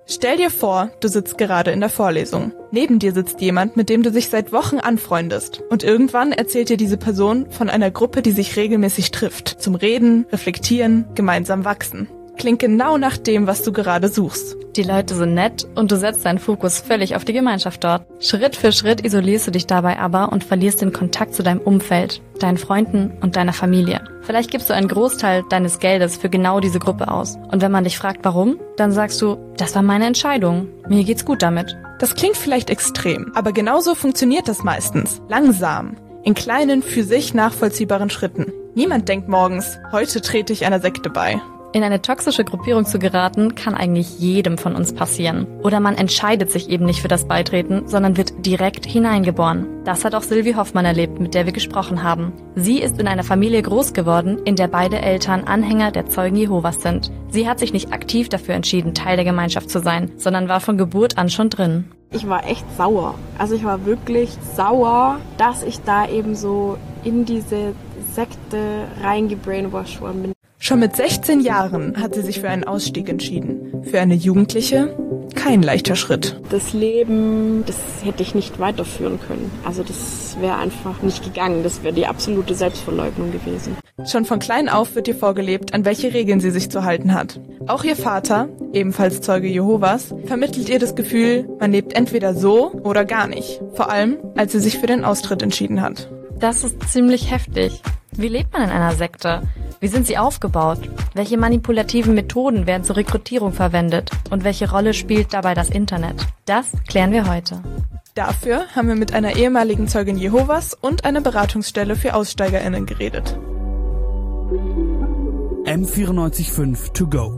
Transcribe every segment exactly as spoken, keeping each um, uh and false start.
Stell dir vor, du sitzt gerade in der Vorlesung. Neben dir sitzt jemand, mit dem du dich seit Wochen anfreundest. Und irgendwann erzählt dir diese Person von einer Gruppe, die sich regelmäßig trifft. Zum Reden, Reflektieren, gemeinsam wachsen. Klingt genau nach dem, was du gerade suchst. Die Leute sind nett und du setzt deinen Fokus völlig auf die Gemeinschaft dort. Schritt für Schritt isolierst du dich dabei aber und verlierst den Kontakt zu deinem Umfeld, deinen Freunden und deiner Familie. Vielleicht gibst du einen Großteil deines Geldes für genau diese Gruppe aus. Und wenn man dich fragt, warum, dann sagst du, das war meine Entscheidung. Mir geht's gut damit. Das klingt vielleicht extrem, aber genauso funktioniert das meistens. Langsam. In kleinen, für sich nachvollziehbaren Schritten. Niemand denkt morgens, heute trete ich einer Sekte bei. In eine toxische Gruppierung zu geraten, kann eigentlich jedem von uns passieren. Oder man entscheidet sich eben nicht für das Beitreten, sondern wird direkt hineingeboren. Das hat auch Sylvie Hoffmann erlebt, mit der wir gesprochen haben. Sie ist in einer Familie groß geworden, in der beide Eltern Anhänger der Zeugen Jehovas sind. Sie hat sich nicht aktiv dafür entschieden, Teil der Gemeinschaft zu sein, sondern war von Geburt an schon drin. Ich war echt sauer. Also ich war wirklich sauer, dass ich da eben so in diese Sekte reingebrainwashed worden bin. Schon mit sechzehn Jahren hat sie sich für einen Ausstieg entschieden. Für eine Jugendliche kein leichter Schritt. Das Leben, das hätte ich nicht weiterführen können. Also das wäre einfach nicht gegangen. Das wäre die absolute Selbstverleugnung gewesen. Schon von klein auf wird ihr vorgelebt, an welche Regeln sie sich zu halten hat. Auch ihr Vater, ebenfalls Zeuge Jehovas, vermittelt ihr das Gefühl, man lebt entweder so oder gar nicht. Vor allem, als sie sich für den Austritt entschieden hat. Das ist ziemlich heftig. Wie lebt man in einer Sekte? Wie sind sie aufgebaut? Welche manipulativen Methoden werden zur Rekrutierung verwendet? Und welche Rolle spielt dabei das Internet? Das klären wir heute. Dafür haben wir mit einer ehemaligen Zeugin Jehovas und einer Beratungsstelle für AussteigerInnen geredet. M vierundneunzig Komma fünf to go.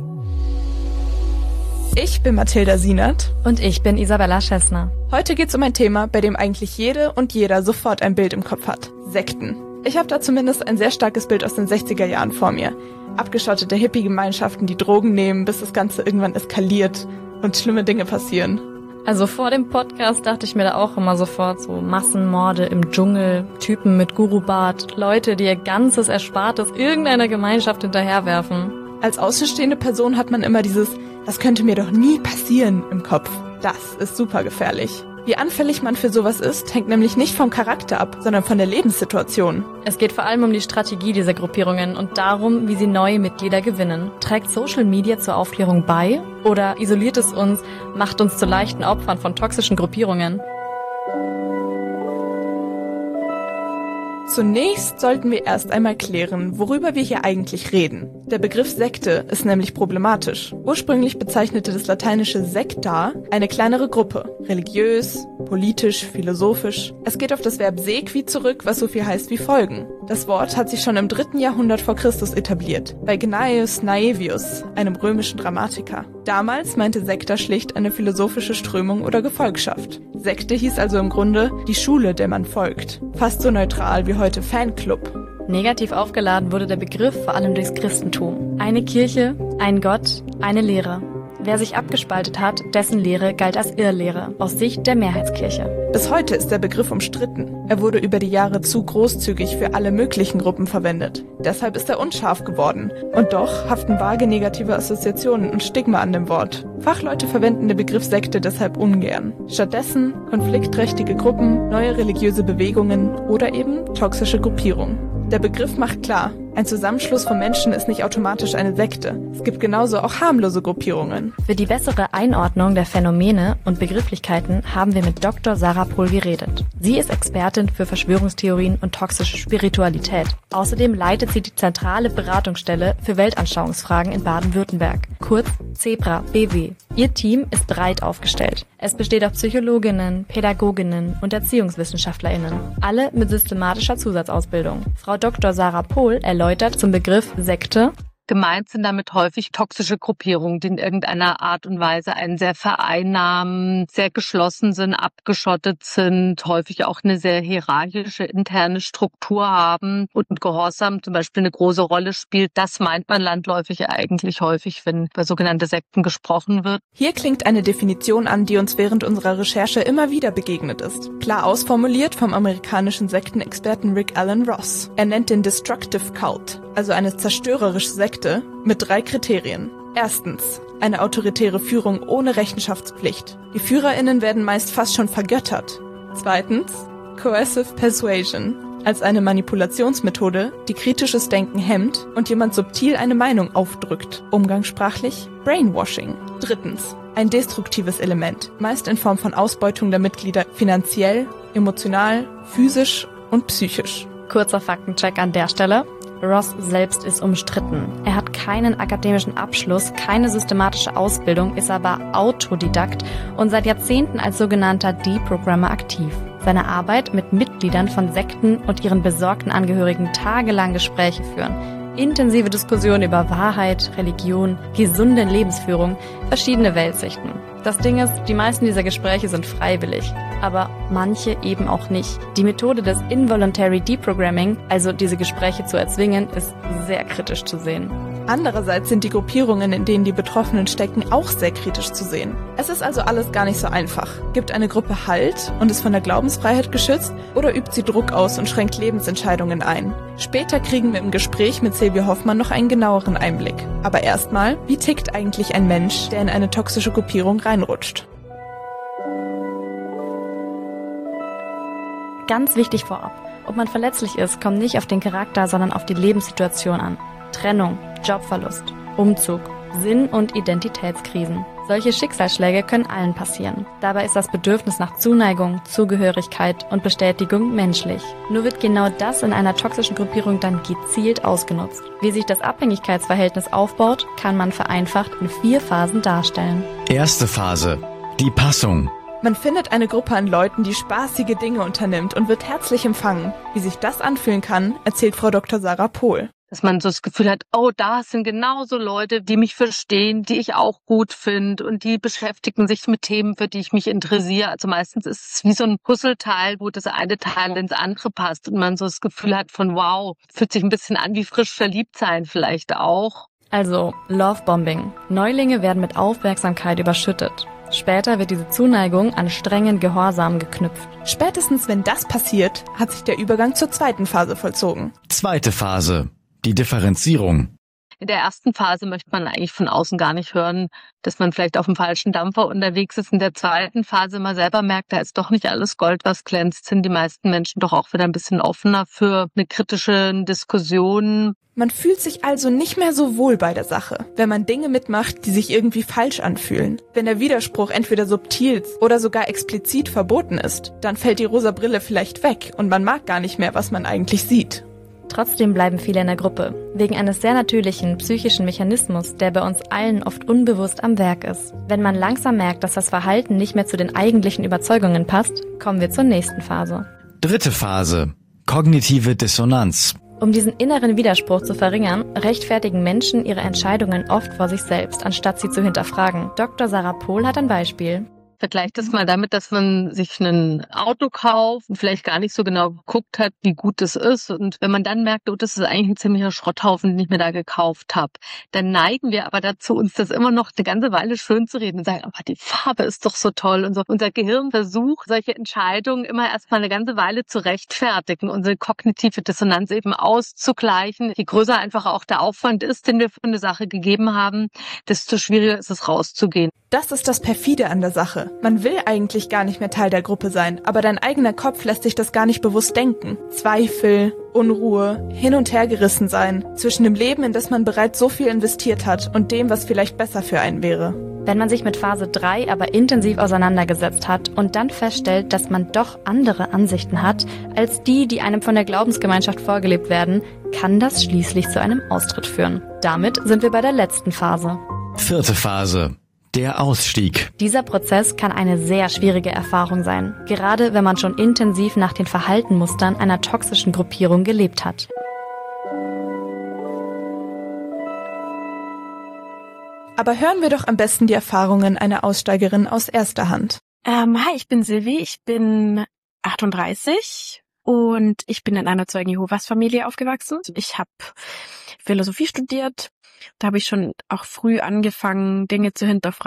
Ich bin Mathilda Sienert. Und ich bin Isabella Schessner. Heute geht's um ein Thema, bei dem eigentlich jede und jeder sofort ein Bild im Kopf hat. Sekten. Ich habe da zumindest ein sehr starkes Bild aus den sechziger Jahren vor mir. Abgeschottete Hippie-Gemeinschaften, die Drogen nehmen, bis das Ganze irgendwann eskaliert und schlimme Dinge passieren. Also vor dem Podcast dachte ich mir da auch immer sofort so Massenmorde im Dschungel, Typen mit Gurubart, Leute, die ihr ganzes Erspartes irgendeiner Gemeinschaft hinterherwerfen. Als außenstehende Person hat man immer dieses, das könnte mir doch nie passieren im Kopf. Das ist super gefährlich. Wie anfällig man für sowas ist, hängt nämlich nicht vom Charakter ab, sondern von der Lebenssituation. Es geht vor allem um die Strategie dieser Gruppierungen und darum, wie sie neue Mitglieder gewinnen. Trägt Social Media zur Aufklärung bei? Oder isoliert es uns, macht uns zu leichten Opfern von toxischen Gruppierungen? Zunächst sollten wir erst einmal klären, worüber wir hier eigentlich reden. Der Begriff Sekte ist nämlich problematisch. Ursprünglich bezeichnete das lateinische secta eine kleinere Gruppe. Religiös, politisch, philosophisch. Es geht auf das Verb sequi zurück, was so viel heißt wie folgen. Das Wort hat sich schon im dritten Jahrhundert vor Christus etabliert, bei Gnaeus Naevius, einem römischen Dramatiker. Damals meinte Sekta schlicht eine philosophische Strömung oder Gefolgschaft. Sekte hieß also im Grunde die Schule, der man folgt. Fast so neutral wie heute Fanclub. Negativ aufgeladen wurde der Begriff vor allem durchs Christentum. Eine Kirche, ein Gott, eine Lehre. Wer sich abgespaltet hat, dessen Lehre galt als Irrlehre, aus Sicht der Mehrheitskirche. Bis heute ist der Begriff umstritten. Er wurde über die Jahre zu großzügig für alle möglichen Gruppen verwendet. Deshalb ist er unscharf geworden. Und doch haften vage negative Assoziationen und Stigma an dem Wort. Fachleute verwenden den Begriff Sekte deshalb ungern. Stattdessen konfliktträchtige Gruppen, neue religiöse Bewegungen oder eben toxische Gruppierungen. Der Begriff macht klar, ein Zusammenschluss von Menschen ist nicht automatisch eine Sekte. Es gibt genauso auch harmlose Gruppierungen. Für die bessere Einordnung der Phänomene und Begrifflichkeiten haben wir mit Doktor Sarah Pohl geredet. Sie ist Expertin für Verschwörungstheorien und toxische Spiritualität. Außerdem leitet sie die zentrale Beratungsstelle für Weltanschauungsfragen in Baden-Württemberg, kurz Zebra B W. Ihr Team ist breit aufgestellt. Es besteht aus Psychologinnen, Pädagoginnen und ErziehungswissenschaftlerInnen, alle mit systematischer Zusatzausbildung. Frau Doktor Sarah Pohl erläutert zum Begriff Sekte. Gemeint sind damit häufig toxische Gruppierungen, die in irgendeiner Art und Weise einen sehr vereinnahmen, sehr geschlossen sind, abgeschottet sind, häufig auch eine sehr hierarchische interne Struktur haben und Gehorsam zum Beispiel eine große Rolle spielt. Das meint man landläufig eigentlich häufig, wenn über sogenannte Sekten gesprochen wird. Hier klingt eine Definition an, die uns während unserer Recherche immer wieder begegnet ist. Klar ausformuliert vom amerikanischen Sektenexperten Rick Alan Ross. Er nennt den Destructive Cult, also eine zerstörerische Sekte, mit drei Kriterien. Erstens, eine autoritäre Führung ohne Rechenschaftspflicht. Die FührerInnen werden meist fast schon vergöttert. Zweitens, Coercive Persuasion, als eine Manipulationsmethode, die kritisches Denken hemmt und jemand subtil eine Meinung aufdrückt. Umgangssprachlich Brainwashing. Drittens, ein destruktives Element, meist in Form von Ausbeutung der Mitglieder finanziell, emotional, physisch und psychisch. Kurzer Faktencheck an der Stelle. Ross selbst ist umstritten. Er hat keinen akademischen Abschluss, keine systematische Ausbildung, ist aber Autodidakt und seit Jahrzehnten als sogenannter Deprogrammer aktiv. Seine Arbeit mit Mitgliedern von Sekten und ihren besorgten Angehörigen tagelang Gespräche führen. Intensive Diskussionen über Wahrheit, Religion, gesunde Lebensführung, verschiedene Weltsichten. Das Ding ist, die meisten dieser Gespräche sind freiwillig, aber manche eben auch nicht. Die Methode des Involuntary Deprogramming, also diese Gespräche zu erzwingen, ist sehr kritisch zu sehen. Andererseits sind die Gruppierungen, in denen die Betroffenen stecken, auch sehr kritisch zu sehen. Es ist also alles gar nicht so einfach. Gibt eine Gruppe Halt und ist von der Glaubensfreiheit geschützt oder übt sie Druck aus und schränkt Lebensentscheidungen ein? Später kriegen wir im Gespräch mit Sylvia Hoffmann noch einen genaueren Einblick. Aber erstmal, wie tickt eigentlich ein Mensch, der in eine toxische Gruppierung reinrutscht? Ganz wichtig vorab, ob man verletzlich ist, kommt nicht auf den Charakter, sondern auf die Lebenssituation an. Trennung, Jobverlust, Umzug, Sinn- und Identitätskrisen. Solche Schicksalsschläge können allen passieren. Dabei ist das Bedürfnis nach Zuneigung, Zugehörigkeit und Bestätigung menschlich. Nur wird genau das in einer toxischen Gruppierung dann gezielt ausgenutzt. Wie sich das Abhängigkeitsverhältnis aufbaut, kann man vereinfacht in vier Phasen darstellen. Erste Phase: die Passung. Man findet eine Gruppe an Leuten, die spaßige Dinge unternimmt und wird herzlich empfangen. Wie sich das anfühlen kann, erzählt Frau Doktor Sarah Pohl. Dass man so das Gefühl hat, oh, da sind genauso Leute, die mich verstehen, die ich auch gut finde und die beschäftigen sich mit Themen, für die ich mich interessiere. Also meistens ist es wie so ein Puzzleteil, wo das eine Teil ins andere passt und man so das Gefühl hat von wow, fühlt sich ein bisschen an wie frisch verliebt sein vielleicht auch. Also Lovebombing. Neulinge werden mit Aufmerksamkeit überschüttet. Später wird diese Zuneigung an strengen Gehorsam geknüpft. Spätestens wenn das passiert, hat sich der Übergang zur zweiten Phase vollzogen. Zweite Phase: die Differenzierung. In der ersten Phase möchte man eigentlich von außen gar nicht hören, dass man vielleicht auf dem falschen Dampfer unterwegs ist. In der zweiten Phase man selber merkt, da ist doch nicht alles Gold, was glänzt, sind die meisten Menschen doch auch wieder ein bisschen offener für eine kritische Diskussion. Man fühlt sich also nicht mehr so wohl bei der Sache, wenn man Dinge mitmacht, die sich irgendwie falsch anfühlen. Wenn der Widerspruch entweder subtil oder sogar explizit verboten ist, dann fällt die rosa Brille vielleicht weg und man mag gar nicht mehr, was man eigentlich sieht. Trotzdem bleiben viele in der Gruppe, wegen eines sehr natürlichen psychischen Mechanismus, der bei uns allen oft unbewusst am Werk ist. Wenn man langsam merkt, dass das Verhalten nicht mehr zu den eigentlichen Überzeugungen passt, kommen wir zur nächsten Phase. Dritte Phase: kognitive Dissonanz. Um diesen inneren Widerspruch zu verringern, rechtfertigen Menschen ihre Entscheidungen oft vor sich selbst, anstatt sie zu hinterfragen. Doktor Sarah Pohl hat ein Beispiel. Vergleicht das mal damit, dass man sich ein Auto kauft und vielleicht gar nicht so genau geguckt hat, wie gut es ist. Und wenn man dann merkt, oh, das ist eigentlich ein ziemlicher Schrotthaufen, den ich mir da gekauft habe, dann neigen wir aber dazu, uns das immer noch eine ganze Weile schön zu reden und sagen, aber die Farbe ist doch so toll. Und so. Unser Gehirn versucht, solche Entscheidungen immer erstmal eine ganze Weile zu rechtfertigen, unsere kognitive Dissonanz eben auszugleichen. Je größer einfach auch der Aufwand ist, den wir für eine Sache gegeben haben, desto schwieriger ist es rauszugehen. Das ist das Perfide an der Sache. Man will eigentlich gar nicht mehr Teil der Gruppe sein, aber dein eigener Kopf lässt sich das gar nicht bewusst denken. Zweifel, Unruhe, hin und her gerissen sein, zwischen dem Leben, in das man bereits so viel investiert hat, und dem, was vielleicht besser für einen wäre. Wenn man sich mit Phase drei aber intensiv auseinandergesetzt hat und dann feststellt, dass man doch andere Ansichten hat, als die, die einem von der Glaubensgemeinschaft vorgelebt werden, kann das schließlich zu einem Austritt führen. Damit sind wir bei der letzten Phase. Vierte Phase: der Ausstieg. Dieser Prozess kann eine sehr schwierige Erfahrung sein, gerade wenn man schon intensiv nach den Verhaltenmustern einer toxischen Gruppierung gelebt hat. Aber hören wir doch am besten die Erfahrungen einer Aussteigerin aus erster Hand. Ähm, hi, ich bin Silvi, ich bin achtunddreißig und ich bin in einer Zeugen-Jehovas-Familie aufgewachsen. Ich habe Philosophie studiert. Da habe ich schon auch früh angefangen, Dinge zu hinterfragen.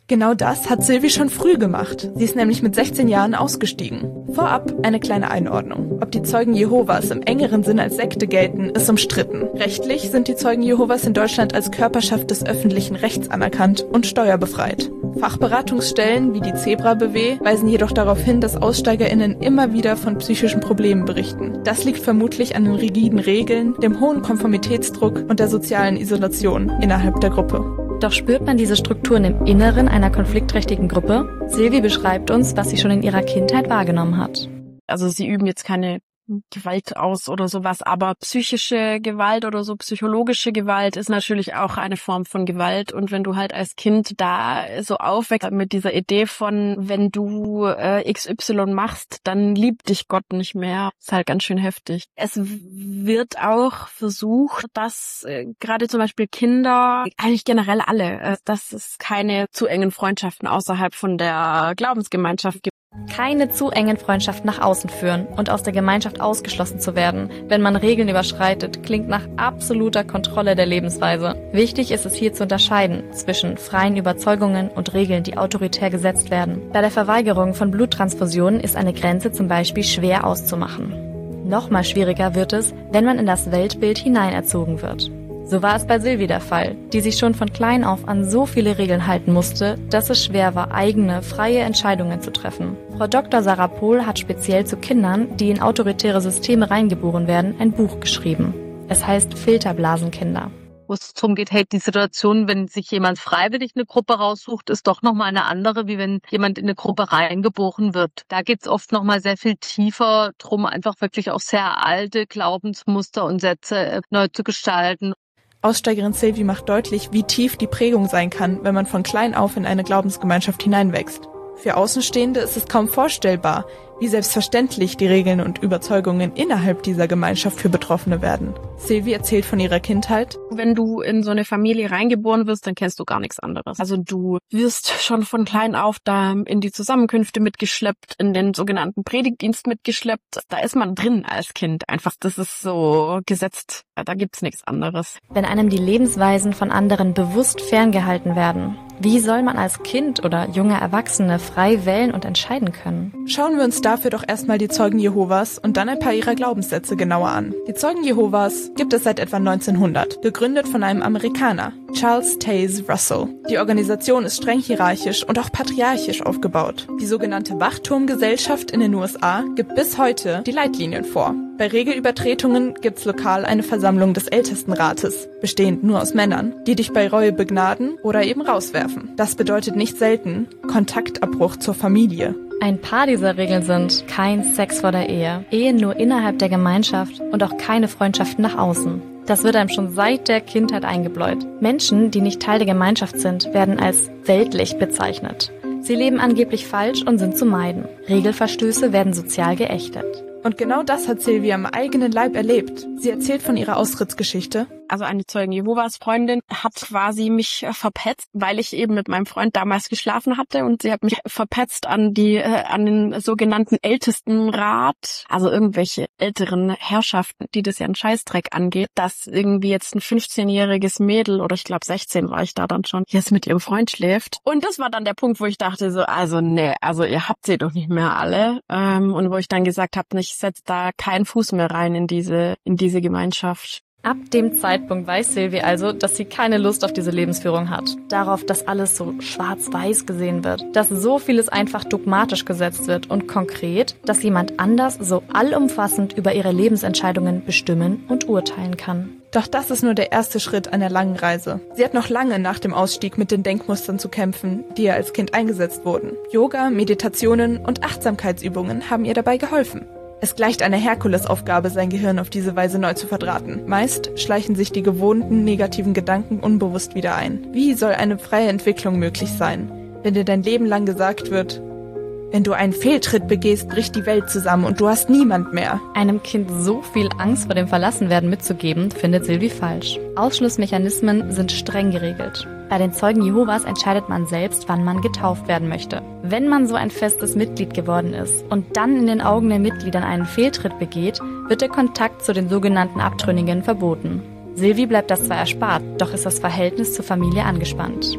Genau das hat Sylvie schon früh gemacht. Sie ist nämlich mit sechzehn Jahren ausgestiegen. Vorab eine kleine Einordnung. Ob die Zeugen Jehovas im engeren Sinn als Sekte gelten, ist umstritten. Rechtlich sind die Zeugen Jehovas in Deutschland als Körperschaft des öffentlichen Rechts anerkannt und steuerbefreit. Fachberatungsstellen wie die Zebra B W weisen jedoch darauf hin, dass AussteigerInnen immer wieder von psychischen Problemen berichten. Das liegt vermutlich an den rigiden Regeln, dem hohen Konformitätsdruck und der sozialen Isolation innerhalb der Gruppe. Doch spürt man diese Strukturen im Inneren einer konfliktträchtigen Gruppe? Sylvie beschreibt uns, was sie schon in ihrer Kindheit wahrgenommen hat. Also sie üben jetzt keine Gewalt aus oder sowas, aber psychische Gewalt oder so psychologische Gewalt ist natürlich auch eine Form von Gewalt. Und wenn du halt als Kind da so aufwächst mit dieser Idee von, wenn du äh, X Y machst, dann liebt dich Gott nicht mehr, ist halt ganz schön heftig. Es wird auch versucht, dass äh, gerade zum Beispiel Kinder, eigentlich generell alle, äh, dass es keine zu engen Freundschaften außerhalb von der Glaubensgemeinschaft gibt. Keine zu engen Freundschaften nach außen führen und aus der Gemeinschaft ausgeschlossen zu werden, wenn man Regeln überschreitet, klingt nach absoluter Kontrolle der Lebensweise. Wichtig ist es hier zu unterscheiden zwischen freien Überzeugungen und Regeln, die autoritär gesetzt werden. Bei der Verweigerung von Bluttransfusionen ist eine Grenze zum Beispiel schwer auszumachen. Nochmal schwieriger wird es, wenn man in das Weltbild hineinerzogen wird. So war es bei Sylvie der Fall, die sich schon von klein auf an so viele Regeln halten musste, dass es schwer war, eigene, freie Entscheidungen zu treffen. Frau Doktor Sarah Pohl hat speziell zu Kindern, die in autoritäre Systeme reingeboren werden, ein Buch geschrieben. Es heißt Filterblasenkinder. Wo es darum geht, hey, die Situation, wenn sich jemand freiwillig eine Gruppe raussucht, ist doch nochmal eine andere, wie wenn jemand in eine Gruppe reingeboren wird. Da geht's oft nochmal sehr viel tiefer drum, einfach wirklich auch sehr alte Glaubensmuster und Sätze neu zu gestalten. Aussteigerin Sylvie macht deutlich, wie tief die Prägung sein kann, wenn man von klein auf in eine Glaubensgemeinschaft hineinwächst. Für Außenstehende ist es kaum vorstellbar, wie selbstverständlich die Regeln und Überzeugungen innerhalb dieser Gemeinschaft für Betroffene werden. Sylvie erzählt von ihrer Kindheit. Wenn du in so eine Familie reingeboren wirst, dann kennst du gar nichts anderes. Also du wirst schon von klein auf da in die Zusammenkünfte mitgeschleppt, in den sogenannten Predigtdienst mitgeschleppt. Da ist man drin als Kind. Einfach, das ist so gesetzt. Da gibt's nichts anderes. Wenn einem die Lebensweisen von anderen bewusst ferngehalten werden, wie soll man als Kind oder junger Erwachsene frei wählen und entscheiden können? Schauen wir uns dafür doch erstmal die Zeugen Jehovas und dann ein paar ihrer Glaubenssätze genauer an. Die Zeugen Jehovas gibt es seit etwa neunzehnhundert, gegründet von einem Amerikaner, Charles Taze Russell. Die Organisation ist streng hierarchisch und auch patriarchisch aufgebaut. Die sogenannte Wachturmgesellschaft in den U S A gibt bis heute die Leitlinien vor. Bei Regelübertretungen gibt's lokal eine Versammlung des Ältestenrates, bestehend nur aus Männern, die dich bei Reue begnaden oder eben rauswerfen. Das bedeutet nicht selten Kontaktabbruch zur Familie. Ein paar dieser Regeln sind kein Sex vor der Ehe, Ehe nur innerhalb der Gemeinschaft und auch keine Freundschaften nach außen. Das wird einem schon seit der Kindheit eingebläut. Menschen, die nicht Teil der Gemeinschaft sind, werden als weltlich bezeichnet. Sie leben angeblich falsch und sind zu meiden. Regelverstöße werden sozial geächtet. Und genau das hat Sylvie am eigenen Leib erlebt. Sie erzählt von ihrer Austrittsgeschichte. Also eine Zeugen Jehovas Freundin hat quasi mich äh, verpetzt, weil ich eben mit meinem Freund damals geschlafen hatte und sie hat mich verpetzt an die äh, an den sogenannten Ältestenrat, also irgendwelche älteren Herrschaften, die das ja einen Scheißdreck angeht, dass irgendwie jetzt ein fünfzehnjähriges Mädel oder ich glaube sechzehn war ich da dann schon, jetzt mit ihrem Freund schläft. Und das war dann der Punkt, wo ich dachte so, also nee, also ihr habt sie doch nicht mehr alle ähm, und wo ich dann gesagt habe, ich setze da keinen Fuß mehr rein in diese in diese Gemeinschaft. Ab dem Zeitpunkt weiß Sylvie also, dass sie keine Lust auf diese Lebensführung hat. Darauf, dass alles so schwarz-weiß gesehen wird. Dass so vieles einfach dogmatisch gesetzt wird und konkret, dass jemand anders so allumfassend über ihre Lebensentscheidungen bestimmen und urteilen kann. Doch das ist nur der erste Schritt einer langen Reise. Sie hat noch lange nach dem Ausstieg mit den Denkmustern zu kämpfen, die ihr als Kind eingesetzt wurden. Yoga, Meditationen und Achtsamkeitsübungen haben ihr dabei geholfen. Es gleicht einer Herkulesaufgabe, sein Gehirn auf diese Weise neu zu verdrahten. Meist schleichen sich die gewohnten negativen Gedanken unbewusst wieder ein. Wie soll eine freie Entwicklung möglich sein, wenn dir dein Leben lang gesagt wird, wenn du einen Fehltritt begehst, bricht die Welt zusammen und du hast niemand mehr. Einem Kind so viel Angst vor dem Verlassenwerden mitzugeben, findet Sylvie falsch. Ausschlussmechanismen sind streng geregelt. Bei den Zeugen Jehovas entscheidet man selbst, wann man getauft werden möchte. Wenn man so ein festes Mitglied geworden ist und dann in den Augen der Mitglieder einen Fehltritt begeht, wird der Kontakt zu den sogenannten Abtrünnigen verboten. Sylvie bleibt das zwar erspart, doch ist das Verhältnis zur Familie angespannt.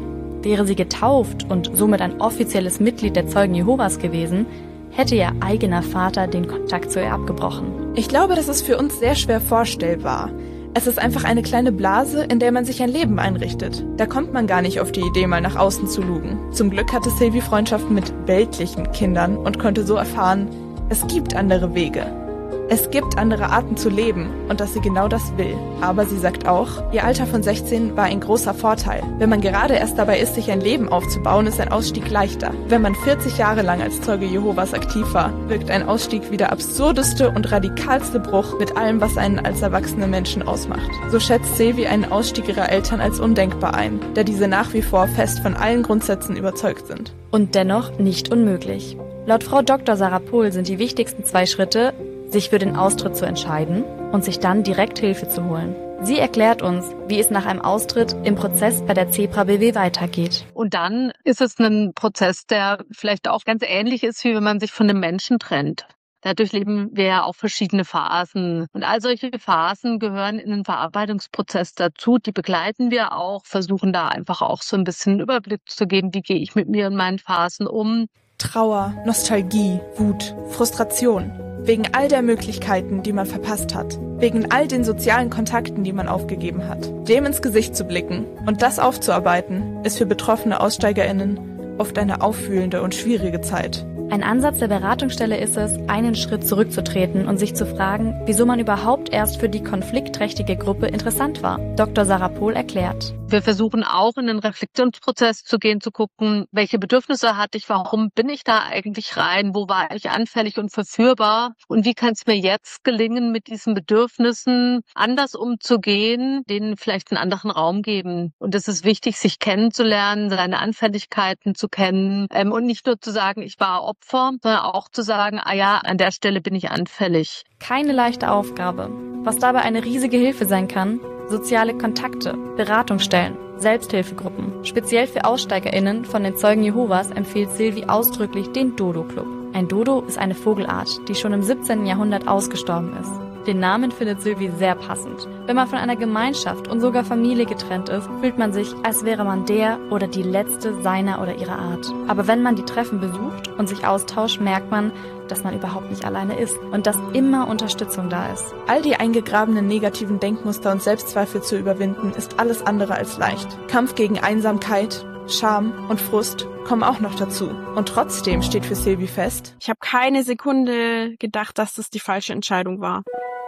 Wäre sie getauft und somit ein offizielles Mitglied der Zeugen Jehovas gewesen, hätte ihr eigener Vater den Kontakt zu ihr abgebrochen. Ich glaube, das ist für uns sehr schwer vorstellbar. Es ist einfach eine kleine Blase, in der man sich ein Leben einrichtet. Da kommt man gar nicht auf die Idee, mal nach außen zu lugen. Zum Glück hatte Sylvie Freundschaften mit weltlichen Kindern und konnte so erfahren, es gibt andere Wege. Es gibt andere Arten zu leben und dass sie genau das will. Aber sie sagt auch, ihr Alter von sechzehn war ein großer Vorteil. Wenn man gerade erst dabei ist, sich ein Leben aufzubauen, ist ein Ausstieg leichter. Wenn man vierzig Jahre lang als Zeuge Jehovas aktiv war, wirkt ein Ausstieg wie der absurdeste und radikalste Bruch mit allem, was einen als erwachsene Menschen ausmacht. So schätzt Sylvie einen Ausstieg ihrer Eltern als undenkbar ein, da diese nach wie vor fest von allen Grundsätzen überzeugt sind. Und dennoch nicht unmöglich. Laut Frau Doktor Sarah Pohl sind die wichtigsten zwei Schritte, sich für den Austritt zu entscheiden und sich dann direkt Hilfe zu holen. Sie erklärt uns, wie es nach einem Austritt im Prozess bei der Zebra B W weitergeht. Und dann ist es ein Prozess, der vielleicht auch ganz ähnlich ist, wie wenn man sich von einem Menschen trennt. Dadurch leben wir ja auch verschiedene Phasen. Und all solche Phasen gehören in den Verarbeitungsprozess dazu. Die begleiten wir auch, versuchen da einfach auch so ein bisschen einen Überblick zu geben, wie gehe ich mit mir in meinen Phasen um. Trauer, Nostalgie, Wut, Frustration. Wegen all der Möglichkeiten, die man verpasst hat. Wegen all den sozialen Kontakten, die man aufgegeben hat. Dem ins Gesicht zu blicken und das aufzuarbeiten, ist für betroffene AussteigerInnen oft eine aufwühlende und schwierige Zeit. Ein Ansatz der Beratungsstelle ist es, einen Schritt zurückzutreten und sich zu fragen, wieso man überhaupt erst für die konfliktträchtige Gruppe interessant war. Doktor Sarah Pohl erklärt. Wir versuchen auch in den Reflexionsprozess zu gehen, zu gucken, welche Bedürfnisse hatte ich, warum bin ich da eigentlich rein, wo war ich anfällig und verführbar und wie kann es mir jetzt gelingen, mit diesen Bedürfnissen anders umzugehen, denen vielleicht einen anderen Raum geben. Und es ist wichtig, sich kennenzulernen, seine Anfälligkeiten zu kennen ähm, und nicht nur zu sagen, ich war Opfer, sondern auch zu sagen, ah ja, an der Stelle bin ich anfällig. Keine leichte Aufgabe. Was dabei eine riesige Hilfe sein kann, soziale Kontakte, Beratungsstellen, Selbsthilfegruppen. Speziell für AussteigerInnen von den Zeugen Jehovas empfiehlt Sylvie ausdrücklich den Dodo-Club. Ein Dodo ist eine Vogelart, die schon im siebzehnten Jahrhundert ausgestorben ist. Den Namen findet Sylvie sehr passend. Wenn man von einer Gemeinschaft und sogar Familie getrennt ist, fühlt man sich, als wäre man der oder die Letzte seiner oder ihrer Art. Aber wenn man die Treffen besucht und sich austauscht, merkt man, dass man überhaupt nicht alleine ist und dass immer Unterstützung da ist. All die eingegrabenen negativen Denkmuster und Selbstzweifel zu überwinden, ist alles andere als leicht. Kampf gegen Einsamkeit, Scham und Frust kommen auch noch dazu. Und trotzdem steht für Sylvie fest: Ich habe keine Sekunde gedacht, dass das die falsche Entscheidung war.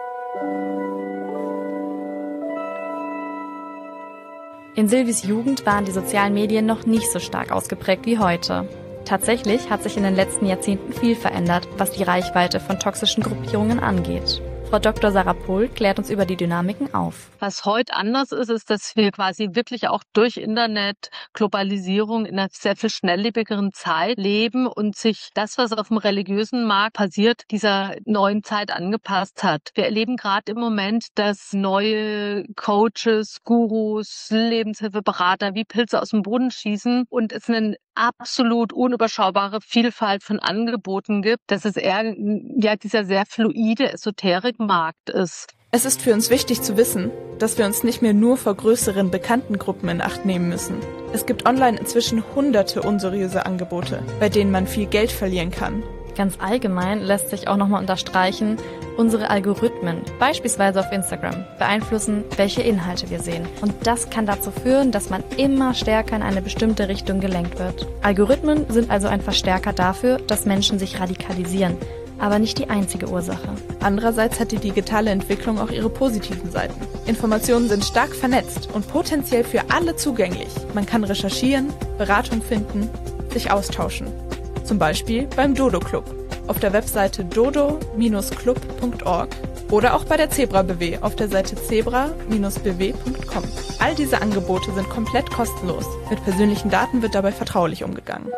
In Sylvies Jugend waren die sozialen Medien noch nicht so stark ausgeprägt wie heute. Tatsächlich hat sich in den letzten Jahrzehnten viel verändert, was die Reichweite von toxischen Gruppierungen angeht. Frau Doktor Sarah Pohl klärt uns über die Dynamiken auf. Was heute anders ist, ist, dass wir quasi wirklich auch durch Internet, Globalisierung in einer sehr viel schnelllebigeren Zeit leben und sich das, was auf dem religiösen Markt passiert, dieser neuen Zeit angepasst hat. Wir erleben gerade im Moment, dass neue Coaches, Gurus, Lebenshilfeberater wie Pilze aus dem Boden schießen und es eine absolut unüberschaubare Vielfalt von Angeboten gibt, dass es eher ja dieser sehr fluide Esoterikmarkt ist. Es ist für uns wichtig zu wissen, dass wir uns nicht mehr nur vor größeren bekannten Gruppen in Acht nehmen müssen. Es gibt online inzwischen hunderte unseriöse Angebote, bei denen man viel Geld verlieren kann. Ganz allgemein lässt sich auch nochmal unterstreichen, unsere Algorithmen, beispielsweise auf Instagram, beeinflussen, welche Inhalte wir sehen. Und das kann dazu führen, dass man immer stärker in eine bestimmte Richtung gelenkt wird. Algorithmen sind also ein Verstärker dafür, dass Menschen sich radikalisieren, aber nicht die einzige Ursache. Andererseits hat die digitale Entwicklung auch ihre positiven Seiten. Informationen sind stark vernetzt und potenziell für alle zugänglich. Man kann recherchieren, Beratung finden, sich austauschen. Zum Beispiel beim Dodo-Club auf der Webseite dodo Bindestrich club Punkt org oder auch bei der Zebra B W auf der Seite zebra Bindestrich b w Punkt com. All diese Angebote sind komplett kostenlos. Mit persönlichen Daten wird dabei vertraulich umgegangen.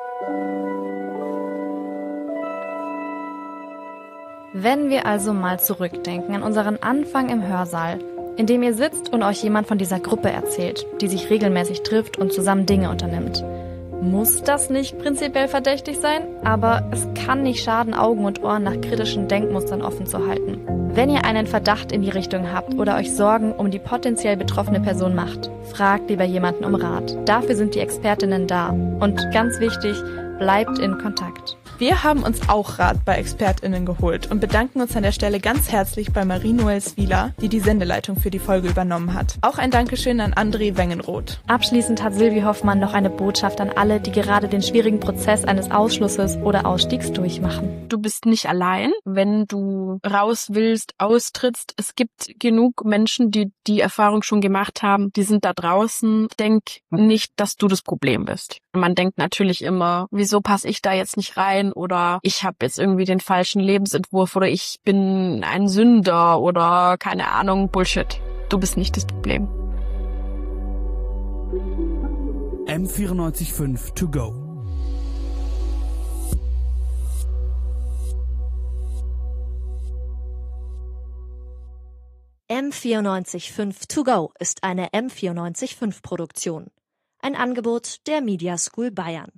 Wenn wir also mal zurückdenken an unseren Anfang im Hörsaal, in dem ihr sitzt und euch jemand von dieser Gruppe erzählt, die sich regelmäßig trifft und zusammen Dinge unternimmt. muss das nicht prinzipiell verdächtig sein, aber es kann nicht schaden, Augen und Ohren nach kritischen Denkmustern offen zu halten. Wenn ihr einen Verdacht in die Richtung habt oder euch Sorgen um die potenziell betroffene Person macht, fragt lieber jemanden um Rat. Dafür sind die Expertinnen da. Und ganz wichtig, bleibt in Kontakt. Wir haben uns auch Rat bei ExpertInnen geholt und bedanken uns an der Stelle ganz herzlich bei Marie-Noël Swieler, die die Sendeleitung für die Folge übernommen hat. Auch ein Dankeschön an André Wengenroth. Abschließend hat Sylvie Hoffmann noch eine Botschaft an alle, die gerade den schwierigen Prozess eines Ausschlusses oder Ausstiegs durchmachen. Du bist nicht allein, wenn du raus willst, austrittst. Es gibt genug Menschen, die die Erfahrung schon gemacht haben. Die sind da draußen. Denk nicht, dass du das Problem bist. Man denkt natürlich immer, wieso passe ich da jetzt nicht rein? Oder ich habe jetzt irgendwie den falschen Lebensentwurf oder ich bin ein Sünder oder keine Ahnung, Bullshit. Du bist nicht das Problem. M vierundneunzig Komma fünf to go. M vierundneunzig Komma fünf to go ist eine M vierundneunzig Komma fünf Produktion. Ein Angebot der Media School Bayern.